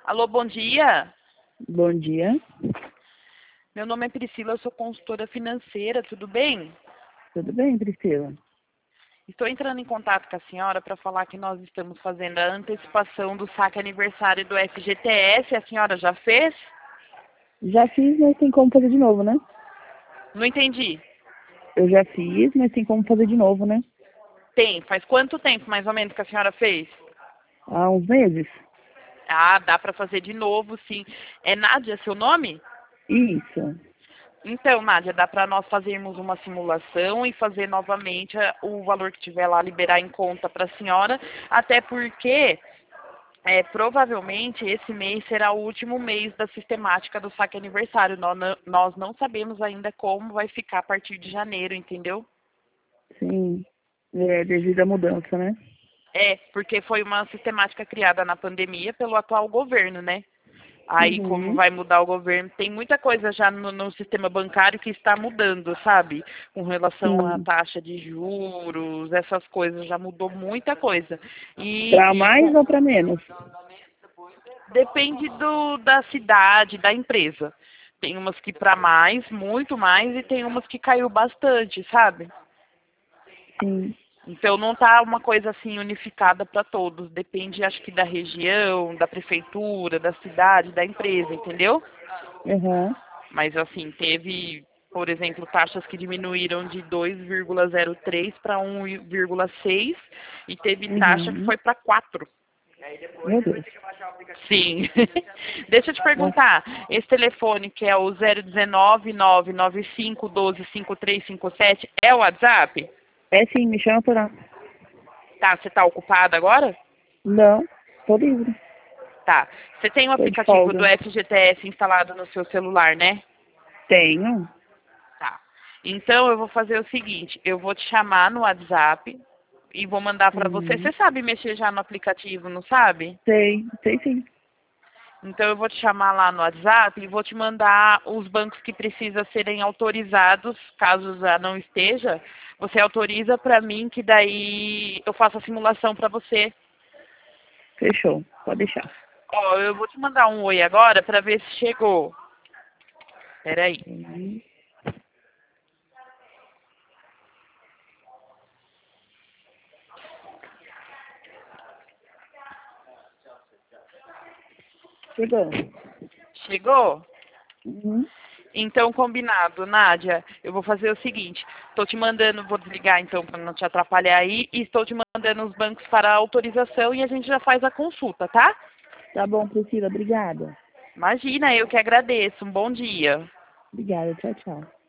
Alô, bom dia. Bom dia, Meu nome é Priscila, eu sou consultora financeira, tudo bem? tudo bem, Priscila? Estou entrando em contato com a senhora para falar que nós estamos fazendo a antecipação do saque aniversário do FGTS. A senhora já fez? Já fiz, mas tem como fazer de novo, né? Não entendi. Eu já fiz, mas tem como fazer de novo, né? Tem. Faz quanto tempo mais ou menos que a senhora fez? Há uns meses. Ah, dá para fazer de novo, sim. É Nádia seu nome? Isso. Então, Nádia, dá para nós fazermos uma simulação e fazer novamente o valor que tiver lá, liberar em conta para a senhora, até porque provavelmente esse mês será o último mês da sistemática do saque aniversário. Nós não sabemos ainda como vai ficar a partir de janeiro, entendeu? Sim. É, devido à mudança, né? Porque foi uma sistemática criada na pandemia pelo atual governo, né? Aí, como Uhum. vai mudar o governo, tem muita coisa já no sistema bancário que está mudando, sabe? Com relação à Sim. taxa de juros, essas coisas, já mudou muita coisa. E, Para e mais com- ou para menos? Depende da cidade, da empresa. Tem umas que para mais, muito mais, e tem umas que caiu bastante, sabe? Sim. Então não tá uma coisa assim unificada para todos. Depende, acho que da região, da prefeitura, da cidade, da empresa, entendeu? Uhum. Mas assim, teve, por exemplo, taxas que diminuíram de 2,03 para 1,6 e teve taxa que Uhum. foi para 4. Meu Deus. Sim. Deixa eu te Nossa. perguntar, esse telefone que é o 019 995 12 5357 é o WhatsApp? É sim, me chama por lá. Tá, você tá ocupada agora? Não, tô livre. Tá. Você tem o Tô de aplicativo do folga. FGTS instalado no seu celular, né? Tenho. Tá. Então eu vou fazer o seguinte, eu vou te chamar no WhatsApp e vou mandar para você. Uhum. Você sabe mexer já no aplicativo, não sabe? Sei sim. Então eu vou te chamar lá no WhatsApp e vou te mandar os bancos que precisam serem autorizados, caso já não esteja. Você autoriza para mim que daí eu faço a simulação para você. Fechou. Pode deixar. Ó, eu vou te mandar um oi agora para ver se chegou. Peraí. Uhum. Chegou. Chegou? Uhum. Então, combinado, Nádia. Eu vou fazer o seguinte: estou te mandando, vou desligar então para não te atrapalhar aí, e estou te mandando os bancos para autorização e a gente já faz a consulta, tá? Tá bom, Priscila. Obrigada. Imagina, eu que agradeço. Um bom dia. Obrigada. Tchau, tchau.